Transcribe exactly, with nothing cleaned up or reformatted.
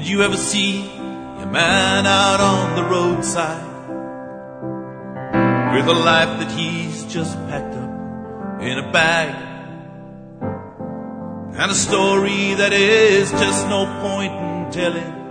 Did you ever see a man out on the roadside with a life that he's just packed up in a bag, and a story that is just no point in telling?